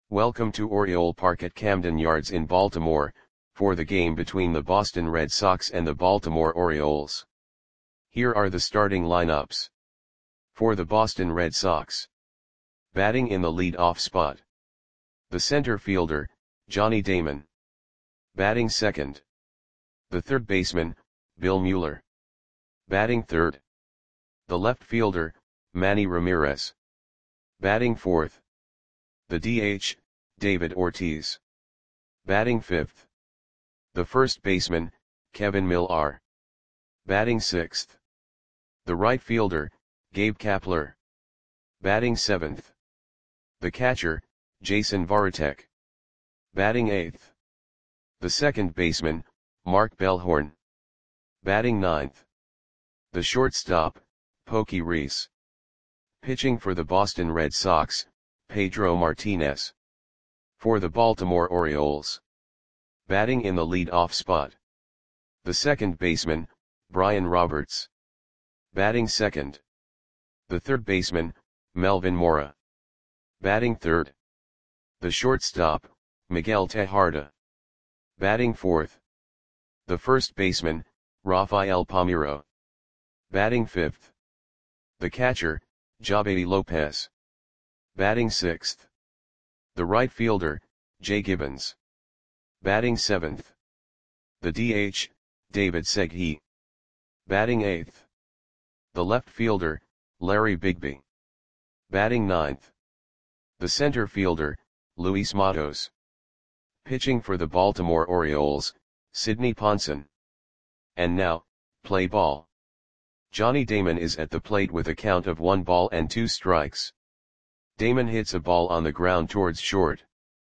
Welcome to Oriole Park at Camden Yards in Baltimore, for the game between the Boston Red Sox and the Baltimore Orioles. Here are the starting lineups. For the Boston Red Sox. Batting in the lead-off spot. The center fielder, Johnny Damon. Batting second. The third baseman, Bill Mueller. Batting third. The left fielder, Manny Ramirez. Batting fourth. The DH, David Ortiz. Batting fifth. The first baseman, Kevin Millar. Batting sixth. The right fielder, Gabe Kapler. Batting seventh. The catcher, Jason Varitek. Batting eighth. The second baseman, Mark Bellhorn. Batting ninth. The shortstop, Pokey Reese. Pitching for the Boston Red Sox, Pedro Martinez. For the Baltimore Orioles. Batting in the lead-off spot. The second baseman, Brian Roberts. Batting second. The third baseman, Melvin Mora. Batting third. The shortstop, Miguel Tejada. Batting fourth. The first baseman, Rafael Palmeiro. Batting fifth. The catcher, Javedi Lopez. Batting sixth. The right fielder, Jay Gibbons. Batting seventh. The DH, David Segui. Batting eighth. The left fielder, Larry Bigby. Batting ninth. The center fielder, Luis Matos. Pitching for the Baltimore Orioles, Sidney Ponson. And now, play ball. Johnny Damon is at the plate with a count of 1-2 strikes. Damon hits a ball on the ground towards short.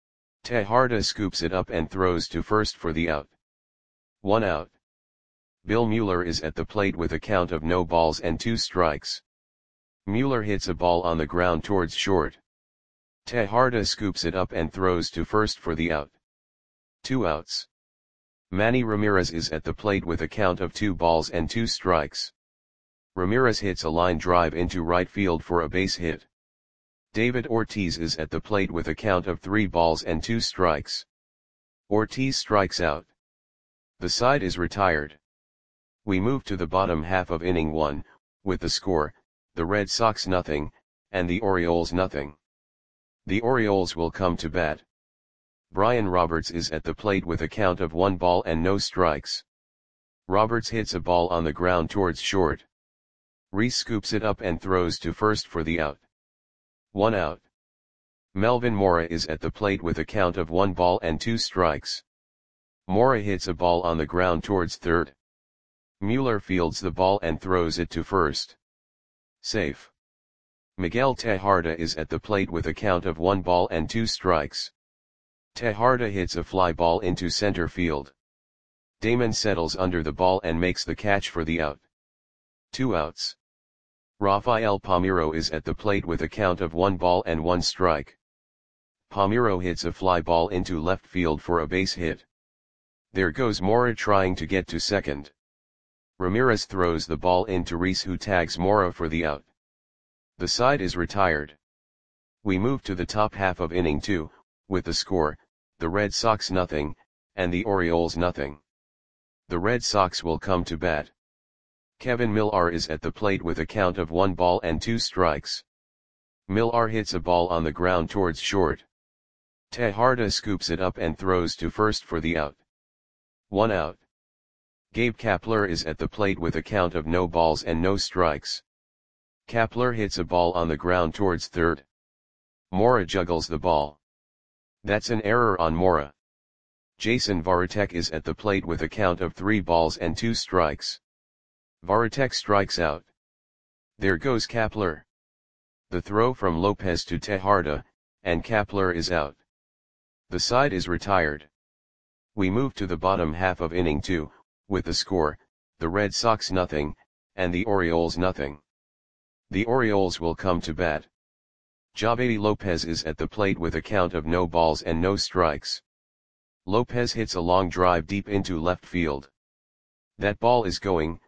Tejada scoops it up and throws to first for the out. 1 out. Bill Mueller is at the plate with a count of 0-2 strikes. Mueller hits a ball on the ground towards short. Tejada scoops it up and throws to first for the out. 2 outs. Manny Ramirez is at the plate with a count of 2-2 strikes. Ramirez hits a line drive into right field for a base hit. David Ortiz is at the plate with a count of 3-2 strikes. Ortiz strikes out. The side is retired. We move to the bottom half of inning 1, with the score, the Red Sox 0, and the Orioles 0. The Orioles will come to bat. Brian Roberts is at the plate with a count of 1-0 strikes. Roberts hits a ball on the ground towards short. Reese scoops it up and throws to first for the out. 1 out. Melvin Mora is at the plate with a count of 1-2 strikes. Mora hits a ball on the ground towards third. Mueller fields the ball and throws it to first. Safe. Miguel Tejada is at the plate with a count of 1-2 strikes. Tejada hits a fly ball into center field. Damon settles under the ball and makes the catch for the out. 2 outs. Rafael Palmeiro is at the plate with a count of 1-1 strike. Palmeiro hits a fly ball into left field for a base hit. There goes Mora trying to get to second. Ramirez throws the ball into Reese, who tags Mora for the out. The side is retired. We move to the top half of inning 2, with the score, the Red Sox 0, and the Orioles 0. The Red Sox will come to bat. Kevin Millar is at the plate with a count of 1-2 strikes. Millar hits a ball on the ground towards short. Tejada scoops it up and throws to first for the out. 1 out. Gabe Kapler is at the plate with a count of 0 strikes. Kapler hits a ball on the ground towards third. Mora juggles the ball. That's an error on Mora. Jason Varitek is at the plate with a count of 3-2 strikes. Varitek strikes out. There goes Kapler. The throw from Lopez to Tejada, and Kapler is out. The side is retired. We move to the bottom half of inning 2, with the score, the Red Sox 0, and the Orioles 0. The Orioles will come to bat. Javedi Lopez is at the plate with a count of 0 strikes. Lopez hits a long drive deep into left field. That ball is gone.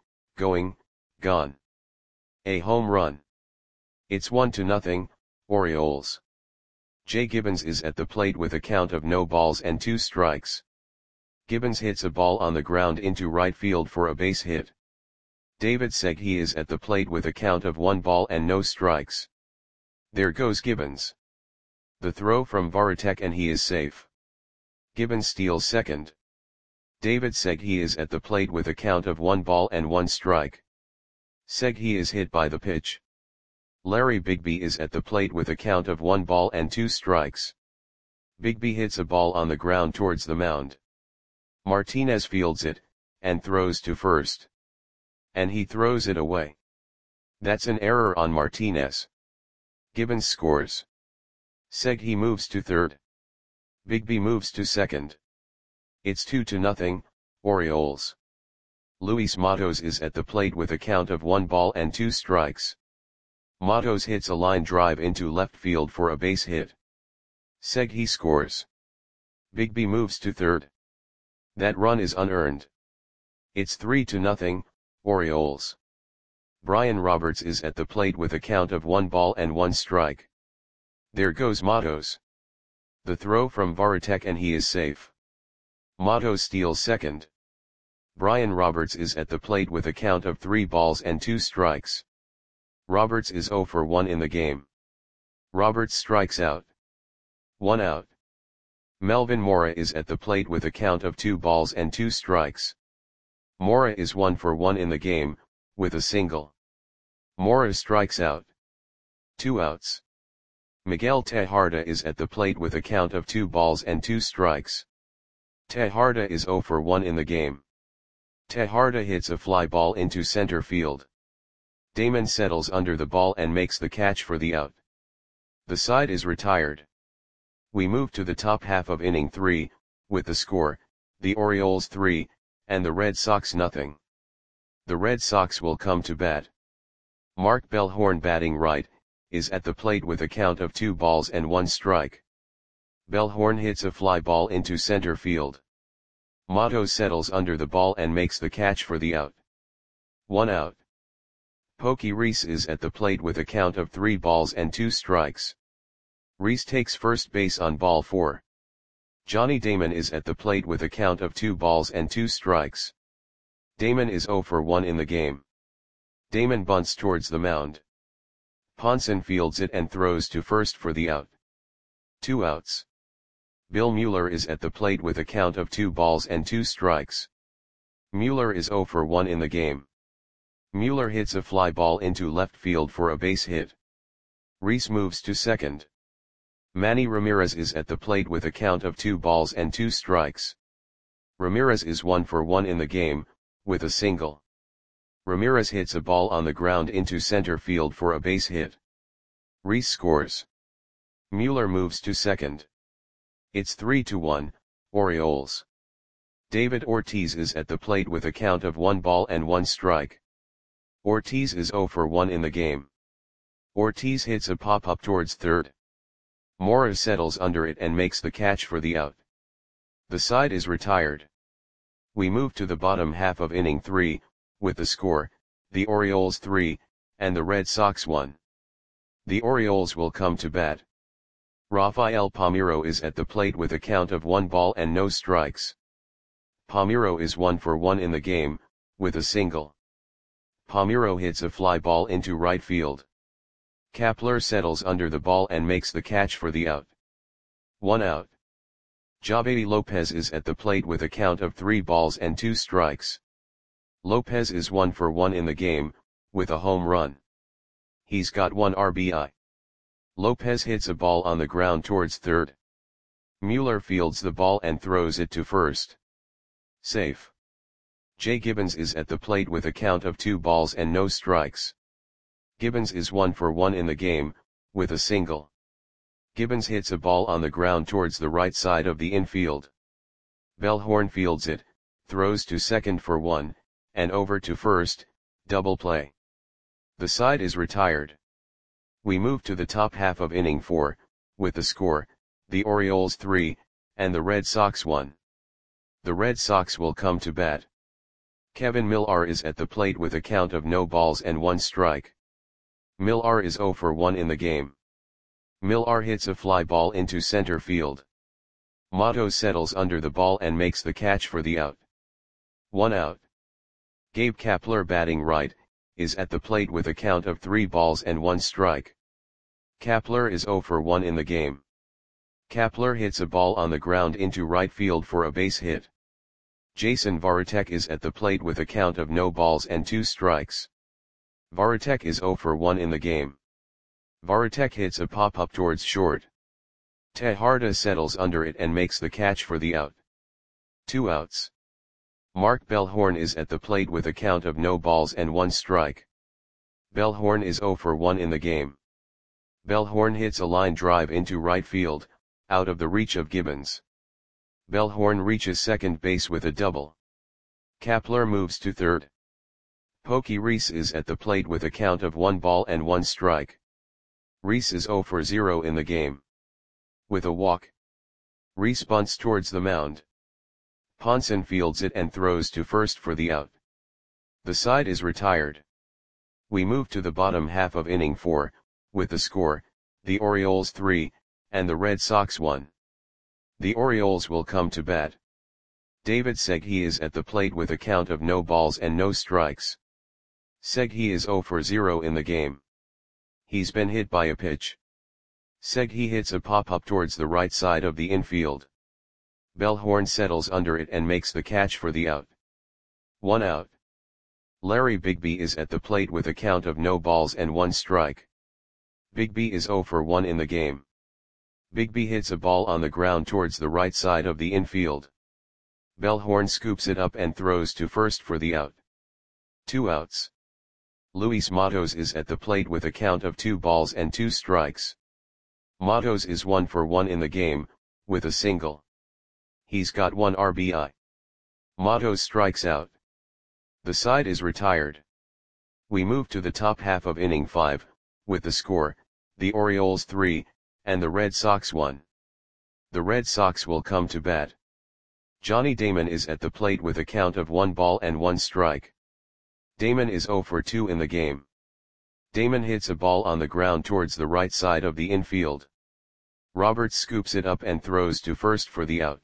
A home run. It's 1-0, Orioles. Jay Gibbons is at the plate with a count of no balls and 2 strikes. Gibbons hits a ball on the ground into right field for a base hit. David Segui is at the plate with a count of 1 ball and no strikes. There goes Gibbons. The throw from Varitek and he is safe. Gibbons steals second. David Segui is at the plate with a count of 1 ball and 1 strike. Segui is hit by the pitch. Larry Bigby is at the plate with a count of 1 ball and 2 strikes. Bigby hits a ball on the ground towards the mound. Martinez fields it, and throws to first. And he throws it away. That's an error on Martinez. Gibbons scores. Segui moves to third. Bigby moves to second. It's 2-0, Orioles. Luis Matos is at the plate with a count of 1 ball and 2 strikes. Matos hits a line drive into left field for a base hit. Segui scores. Bigby moves to third. That run is unearned. It's 3-0, Orioles. Brian Roberts is at the plate with a count of 1 ball and 1 strike. There goes Matos. The throw from Varitek and he is safe. Matos steals second. Brian Roberts is at the plate with a count of 3 balls and 2 strikes. Roberts is 0 for 1 in the game. Roberts strikes out. 1 out. Melvin Mora is at the plate with a count of 2 balls and 2 strikes. Mora is 1 for 1 in the game, with a single. Mora strikes out. 2 outs. Miguel Tejada is at the plate with a count of 2 balls and 2 strikes. Tejada is 0 for 1 in the game. Tejada hits a fly ball into center field. Damon settles under the ball and makes the catch for the out. The side is retired. We move to the top half of inning 3, with the score, the Orioles 3, and the Red Sox nothing. The Red Sox will come to bat. Mark Bellhorn, batting right, is at the plate with a count of 2 balls and 1 strike. Bellhorn hits a fly ball into center field. Matos settles under the ball and makes the catch for the out. 1 out. Pokey Reese is at the plate with a count of 3 balls and 2 strikes. Reese takes first base on ball 4. Johnny Damon is at the plate with a count of 2 balls and 2 strikes. Damon is 0 for 1 in the game. Damon bunts towards the mound. Ponson fields it and throws to first for the out. 2 outs. Bill Mueller is at the plate with a count of 2 balls and 2 strikes. Mueller is 0 for 1 in the game. Mueller hits a fly ball into left field for a base hit. Reese moves to second. Manny Ramirez is at the plate with a count of 2 balls and 2 strikes. Ramirez is 1 for 1 in the game, with a single. Ramirez hits a ball on the ground into center field for a base hit. Reese scores. Mueller moves to second. It's 3-1, Orioles. David Ortiz is at the plate with a count of 1 ball and 1 strike. Ortiz is 0 for 1 in the game. Ortiz hits a pop-up towards third. Mora settles under it and makes the catch for the out. The side is retired. We move to the bottom half of inning 3, with the score, the Orioles 3, and the Red Sox 1. The Orioles will come to bat. Rafael Palmeiro is at the plate with a count of 1 ball and no strikes. Palmeiro is 1 for 1 in the game, with a single. Palmeiro hits a fly ball into right field. Kapler settles under the ball and makes the catch for the out. 1 out. Javy Lopez is at the plate with a count of 3 balls and 2 strikes. Lopez is 1 for 1 in the game, with a home run. He's got 1 RBI. Lopez hits a ball on the ground towards third. Mueller fields the ball and throws it to first. Safe. Jay Gibbons is at the plate with a count of 2 balls and no strikes. Gibbons is 1 for 1 in the game, with a single. Gibbons hits a ball on the ground towards the right side of the infield. Bellhorn fields it, throws to second for 1, and over to first, double play. The side is retired. We move to the top half of inning 4, with the score, the Orioles 3, and the Red Sox 1. The Red Sox will come to bat. Kevin Millar is at the plate with a count of no balls and 1 strike. Millar is 0 for 1 in the game. Millar hits a fly ball into center field. Matos settles under the ball and makes the catch for the out. 1 out. Gabe Kapler, batting right, is at the plate with a count of 3 balls and 1 strike. Kapler is 0 for 1 in the game. Kapler hits a ball on the ground into right field for a base hit. Jason Varitek is at the plate with a count of no balls and 2 strikes. Varitek is 0 for 1 in the game. Varitek hits a pop-up towards short. Tejada settles under it and makes the catch for the out. 2 outs. Mark Bellhorn is at the plate with a count of no balls and 1 strike. Bellhorn is 0 for 1 in the game. Bellhorn hits a line drive into right field, out of the reach of Gibbons. Bellhorn reaches second base with a double. Kapler moves to third. Pokey Reese is at the plate with a count of 1 ball and 1 strike. Reese is 0 for 0 in the game. With a walk, Reese bunts towards the mound. Ponson fields it and throws to first for the out. The side is retired. We move to the bottom half of inning 4, with the score, the Orioles 3, and the Red Sox 1. The Orioles will come to bat. David Segui is at the plate with a count of no balls and no strikes. Segui is 0 for 0 in the game. He's been hit by a pitch. Segui hits a pop-up towards the right side of the infield. Bellhorn settles under it and makes the catch for the out. 1 out. Larry Bigby is at the plate with a count of no balls and 1 strike. Bigby is 0 for 1 in the game. Bigby hits a ball on the ground towards the right side of the infield. Bellhorn scoops it up and throws to first for the out. 2 outs. Luis Matos is at the plate with a count of 2 balls and 2 strikes. Matos is 1 for 1 in the game, with a single. He's got 1 RBI. Matos strikes out. The side is retired. We move to the top half of inning 5, with the score, the Orioles 3, and the Red Sox 1. The Red Sox will come to bat. Johnny Damon is at the plate with a count of 1 ball and 1 strike. Damon is 0 for 2 in the game. Damon hits a ball on the ground towards the right side of the infield. Roberts scoops it up and throws to first for the out.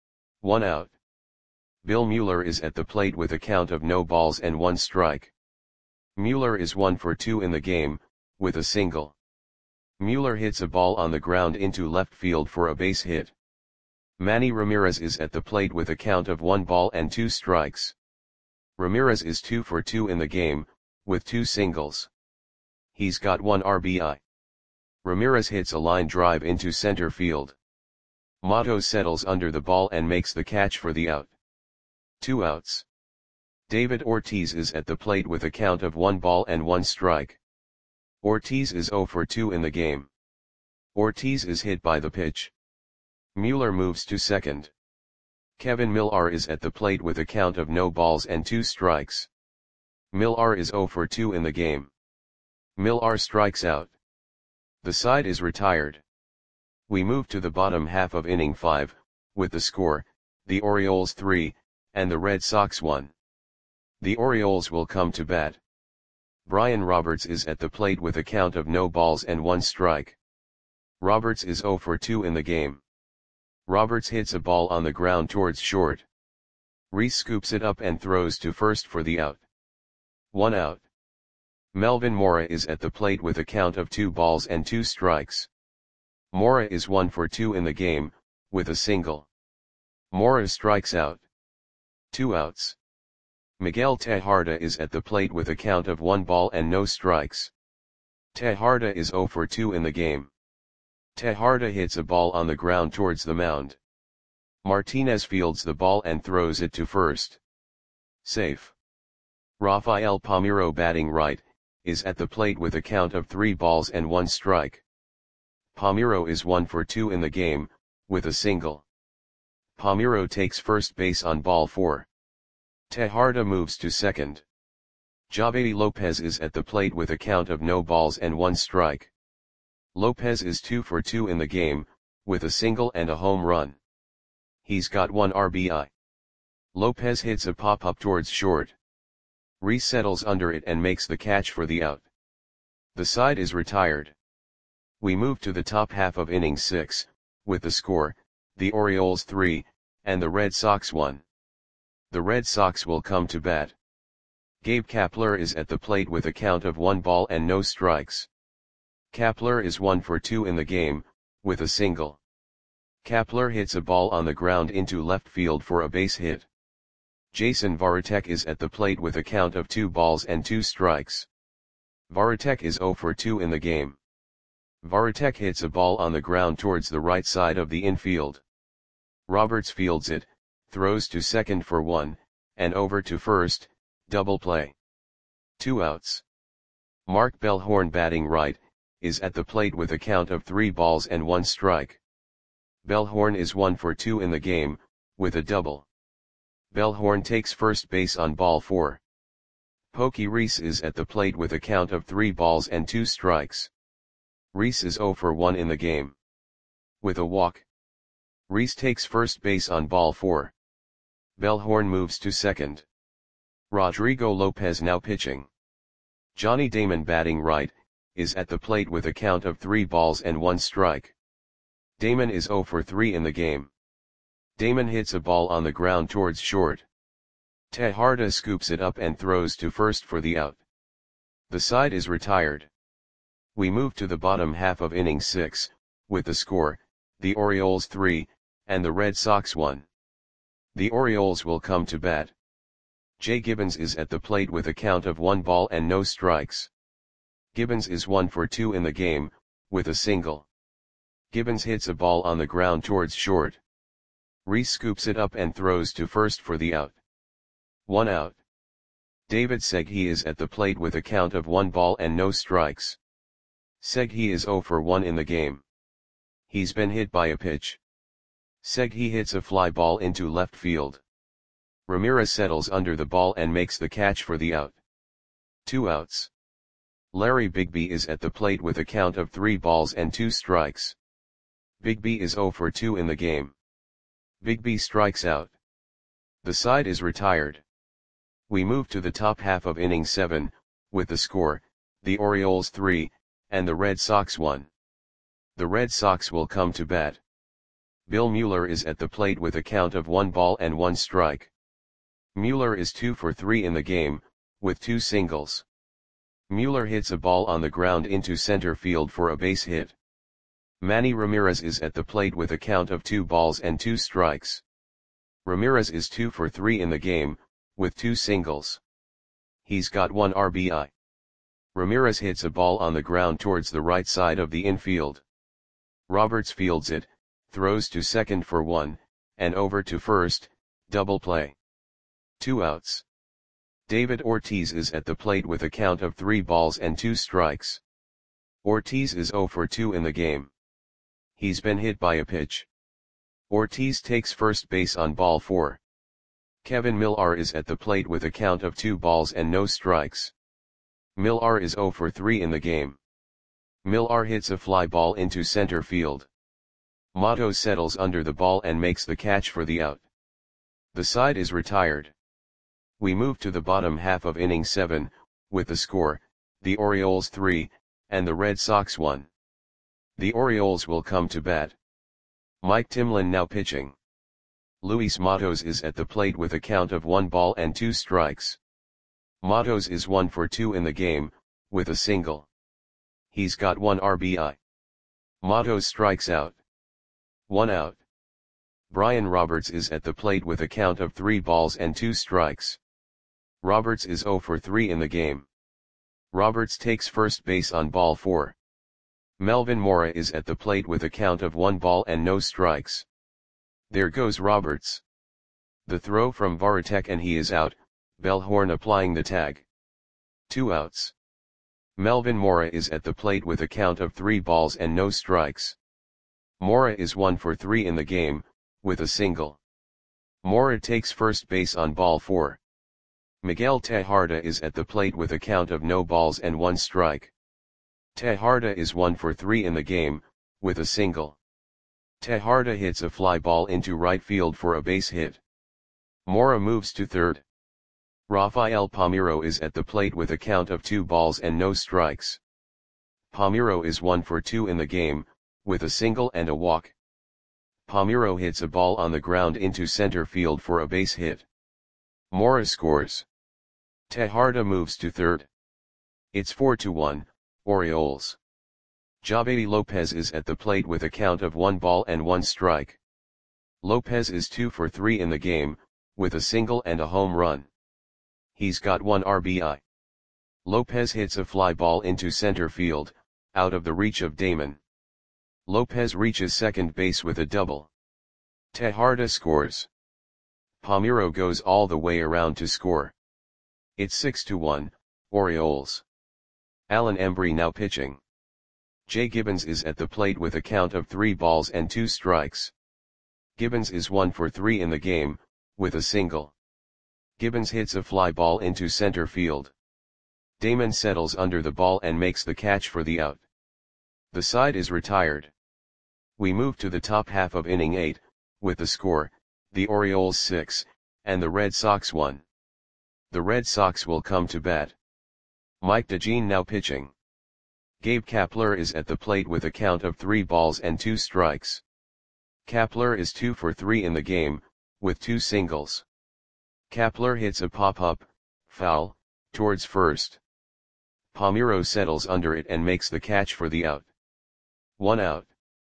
1 out. Bill Mueller is at the plate with a count of no balls and 1 strike. Mueller is 1 for 2 in the game, with a single. Mueller hits a ball on the ground into left field for a base hit. Manny Ramirez is at the plate with a count of 1 ball and 2 strikes. Ramirez is 2 for 2 in the game, with 2 singles. He's got 1 RBI. Ramirez hits a line drive into center field. Matos settles under the ball and makes the catch for the out. 2 outs. David Ortiz is at the plate with a count of 1 ball and 1 strike. Ortiz is 0 for 2 in the game. Ortiz is hit by the pitch. Mueller moves to second. Kevin Millar is at the plate with a count of no balls and 2 strikes. Millar is 0 for 2 in the game. Millar strikes out. The side is retired. We move to the bottom half of inning 5, with the score, the Orioles 3, and the Red Sox 1. The Orioles will come to bat. Brian Roberts is at the plate with a count of no balls and 1 strike. Roberts is 0 for 2 in the game. Roberts hits a ball on the ground towards short. Reese scoops it up and throws to first for the out. 1 out. Melvin Mora is at the plate with a count of 2 balls and 2 strikes. Mora is 1 for 2 in the game, with a single. Mora strikes out. 2 outs. Miguel Tejada is at the plate with a count of 1 ball and no strikes. Tejada is 0 for 2 in the game. Tejada hits a ball on the ground towards the mound. Martinez fields the ball and throws it to first. Safe. Rafael Palmeiro, batting right, is at the plate with a count of 3 balls and 1 strike. Palmeiro is 1 for 2 in the game, with a single. Palmeiro takes first base on ball 4. Tejada moves to second. Javy Lopez is at the plate with a count of no balls and 1 strike. Lopez is 2 for 2 in the game, with a single and a home run. He's got 1 RBI. Lopez hits a pop-up towards short. Reese settles under it and makes the catch for the out. The side is retired. We move to the top half of inning 6, with the score, the Orioles 3, and the Red Sox 1. The Red Sox will come to bat. Gabe Kapler is at the plate with a count of 1 ball and no strikes. Kapler is 1 for 2 in the game, with a single. Kapler hits a ball on the ground into left field for a base hit. Jason Varitek is at the plate with a count of 2 balls and 2 strikes. Varitek is 0 for 2 in the game. Varitek hits a ball on the ground towards the right side of the infield. Roberts fields it, throws to second for 1, and over to first, double play. 2 outs. Mark Bellhorn, batting right, is at the plate with a count of 3 balls and 1 strike. Bellhorn is 1 for 2 in the game, with a double. Bellhorn takes first base on ball 4. Pokey Reese is at the plate with a count of 3 balls and 2 strikes. Reese is 0 for 1 in the game. With a walk. Reese takes first base on ball 4. Bellhorn moves to second. Rodrigo Lopez now pitching. Johnny Damon, batting right, is at the plate with a count of 3 balls and 1 strike. Damon is 0 for 3 in the game. Damon hits a ball on the ground towards short. Tejada scoops it up and throws to first for the out. The side is retired. We move to the bottom half of inning 6, with the score, the Orioles 3, and the Red Sox 1. The Orioles will come to bat. Jay Gibbons is at the plate with a count of 1 ball and no strikes. Gibbons is 1 for 2 in the game, with a single. Gibbons hits a ball on the ground towards short. Reese scoops it up and throws to first for the out. 1 out. David Segui is at the plate with a count of 1 ball and no strikes. Segui is 0 for 1 in the game. He's been hit by a pitch. Segui hits a fly ball into left field. Ramirez settles under the ball and makes the catch for the out. 2 outs. Larry Bigby is at the plate with a count of 3 balls and 2 strikes. Bigby is 0 for 2 in the game. Bigby strikes out. The side is retired. We move to the top half of inning 7, with the score, the Orioles 3, and the Red Sox 1. The Red Sox will come to bat. Bill Mueller is at the plate with a count of 1 ball and 1 strike. Mueller is 2 for 3 in the game, with 2 singles. Mueller hits a ball on the ground into center field for a base hit. Manny Ramirez is at the plate with a count of 2 balls and 2 strikes. Ramirez is 2 for 3 in the game, with 2 singles. He's got 1 RBI. Ramirez hits a ball on the ground towards the right side of the infield. Roberts fields it, throws to second for 1, and over to first, double play. 2 outs. David Ortiz is at the plate with a count of 3 balls and 2 strikes. Ortiz is 0 for 2 in the game. He's been hit by a pitch. Ortiz takes first base on ball 4. Kevin Millar is at the plate with a count of 2 balls and no strikes. Millar is 0 for 3 in the game. Millar hits a fly ball into center field. Matos settles under the ball and makes the catch for the out. The side is retired. We move to the bottom half of inning 7, with the score, the Orioles 3, and the Red Sox 1. The Orioles will come to bat. Mike Timlin now pitching. Luis Matos is at the plate with a count of 1 ball and 2 strikes. Matos is 1 for 2 in the game, with a single. He's got 1 RBI. Matos strikes out. 1 out. Brian Roberts is at the plate with a count of 3 balls and 2 strikes. Roberts is 0 for 3 in the game. Roberts takes first base on ball 4. Melvin Mora is at the plate with a count of 1 ball and no strikes. There goes Roberts. The throw from Varitek and he is out, Bellhorn applying the tag. 2 outs. Melvin Mora is at the plate with a count of 3 balls and no strikes. Mora is 1 for 3 in the game, with a single. Mora takes first base on ball 4. Miguel Tejada is at the plate with a count of no balls and 1 strike. Tejada is 1 for 3 in the game, with a single. Tejada hits a fly ball into right field for a base hit. Mora moves to third. Rafael Palmeiro is at the plate with a count of 2 balls and no strikes. Palmeiro is 1 for 2 in the game, with a single and a walk. Palmeiro hits a ball on the ground into center field for a base hit. Mora scores. Tejada moves to third. It's 4-1, Orioles. Jabady Lopez is at the plate with a count of 1 ball and 1 strike. Lopez is 2 for 3 in the game, with a single and a home run. He's got 1 RBI. Lopez hits a fly ball into center field, out of the reach of Damon. Lopez reaches second base with a double. Tejada scores. Palmeiro goes all the way around to score. It's 6-1, Orioles. Alan Embry now pitching. Jay Gibbons is at the plate with a count of 3 balls and 2 strikes. Gibbons is 1 for 3 in the game, with a single. Gibbons hits a fly ball into center field. Damon settles under the ball and makes the catch for the out. The side is retired. We move to the top half of inning 8, with the score, the Orioles 6, and the Red Sox 1. The Red Sox will come to bat. Mike DeJean now pitching. Gabe Kapler is at the plate with a count of 3 balls and 2 strikes. Kapler is 2 for 3 in the game, with 2 singles. Kapler hits a pop-up, foul, towards first. Palmeiro settles under it and makes the catch for the out. 1 out.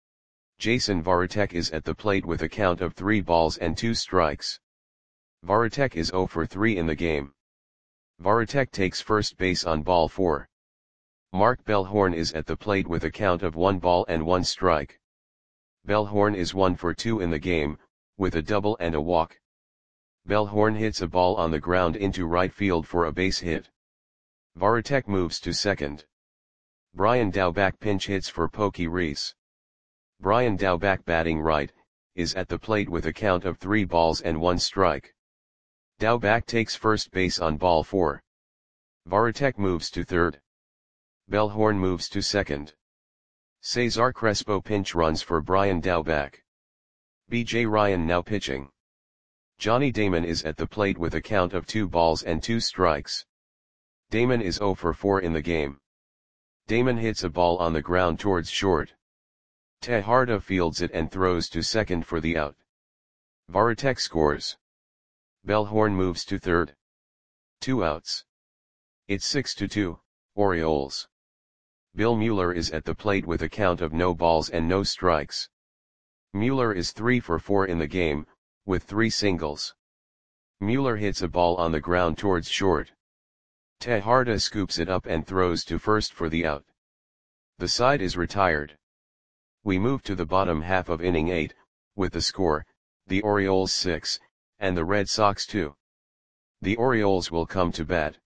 Jason Varitek is at the plate with a count of 3 balls and 2 strikes. Varitek is 0 for 3 in the game. Varitek takes first base on ball 4. Mark Bellhorn is at the plate with a count of 1 ball and 1 strike. Bellhorn is 1 for 2 in the game, with a double and a walk. Bellhorn hits a ball on the ground into right field for a base hit. Varitek moves to second. Brian Daubach pinch hits for Pokey Reese. Brian Daubach batting right, is at the plate with a count of 3 balls and 1 strike. Daubach takes first base on ball 4. Varitek moves to third. Bellhorn moves to second. Cesar Crespo pinch runs for Brian Daubach. B.J. Ryan now pitching. Johnny Damon is at the plate with a count of 2 balls and 2 strikes. Damon is 0 for 4 in the game. Damon hits a ball on the ground towards short. Tejada fields it and throws to second for the out. Varitek scores. Bellhorn moves to third. 2 outs. It's 6-2, Orioles. Bill Mueller is at the plate with a count of no balls and no strikes. Mueller is 3 for 4 in the game, with 3 singles. Mueller hits a ball on the ground towards short. Tejada scoops it up and throws to first for the out. The side is retired. We move to the bottom half of inning 8, with the score, the Orioles 6, and the Red Sox 2. The Orioles will come to bat.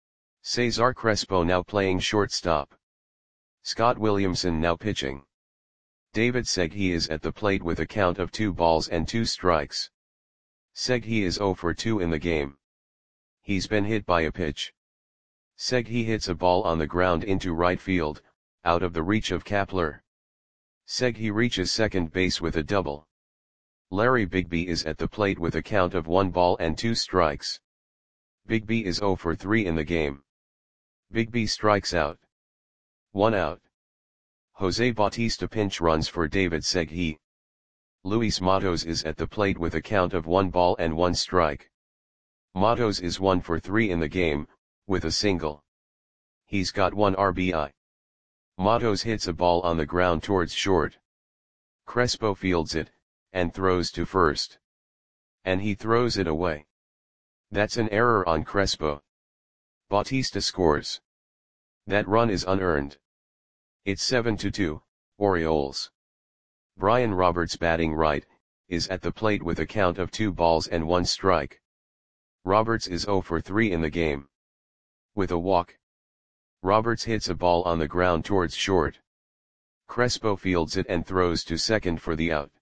Cesar Crespo now playing shortstop. Scott Williamson now pitching. David Segui is at the plate with a count of 2 balls and 2 strikes. Segui is 0 for 2 in the game. He's been hit by a pitch. Segui hits a ball on the ground into right field, out of the reach of Kapler. Segui reaches second base with a double. Larry Bigby is at the plate with a count of 1 ball and 2 strikes. Bigby is 0 for 3 in the game. Bigby strikes out. 1 out. Jose Bautista pinch runs for David Segui. Luis Matos is at the plate with a count of 1 ball and 1 strike. Matos is 1 for 3 in the game, with a single. He's got 1 RBI. Matos hits a ball on the ground towards short. Crespo fields it, and throws to first. And he throws it away. That's an error on Crespo. Bautista scores. That run is unearned. It's 7-2, Orioles. Brian Roberts batting right, is at the plate with a count of 2 balls and 1 strike. Roberts is 0 for 3 in the game. With a walk. Roberts hits a ball on the ground towards short. Crespo fields it and throws to second for the out.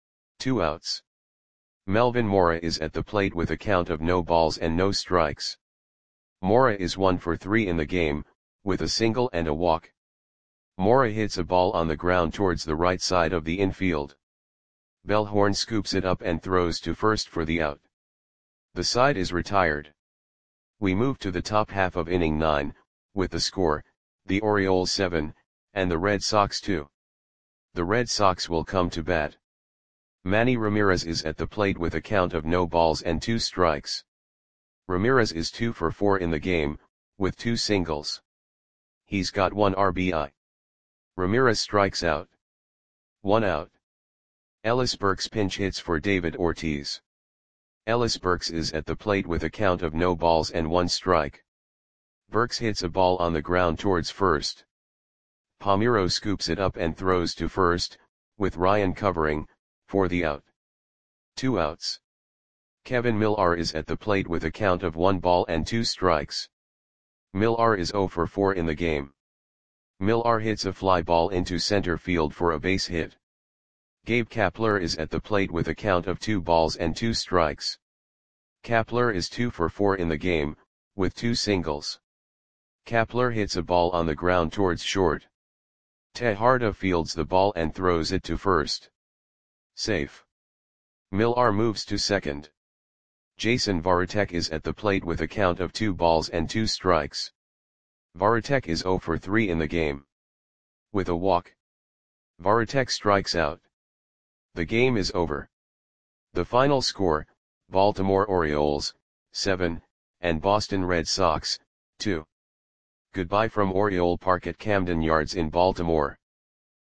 2 outs. Melvin Mora is at the plate with a count of no balls and no strikes. Mora is 1 for 3 in the game, with a single and a walk. Mora hits a ball on the ground towards the right side of the infield. Bellhorn scoops it up and throws to first for the out. The side is retired. We move to the top half of inning 9, with the score, the Orioles 7, and the Red Sox too. The Red Sox will come to bat. Manny Ramirez is at the plate with a count of no balls and 2 strikes. Ramirez is 2 for 4 in the game, with 2 singles. He's got 1 RBI. Ramirez strikes out. 1 out. Ellis Burks pinch hits for David Ortiz. Ellis Burks is at the plate with a count of no balls and 1 strike. Burks hits a ball on the ground towards first. Palmeiro scoops it up and throws to first, with Ryan covering, for the out. 2 outs. Kevin Millar is at the plate with a count of 1 ball and 2 strikes. Millar is 0 for 4 in the game. Millar hits a fly ball into center field for a base hit. Gabe Kapler is at the plate with a count of 2 balls and 2 strikes. Kapler is 2 for 4 in the game, with 2 singles. Kapler hits a ball on the ground towards short. Tejada fields the ball and throws it to first. Safe. Millar moves to second. Jason Varitek is at the plate with a count of 2 balls and 2 strikes. Varitek is 0 for 3 in the game. With a walk, Varitek strikes out. The game is over. The final score, Baltimore Orioles, 7, and Boston Red Sox, 2. Goodbye from Oriole Park at Camden Yards in Baltimore.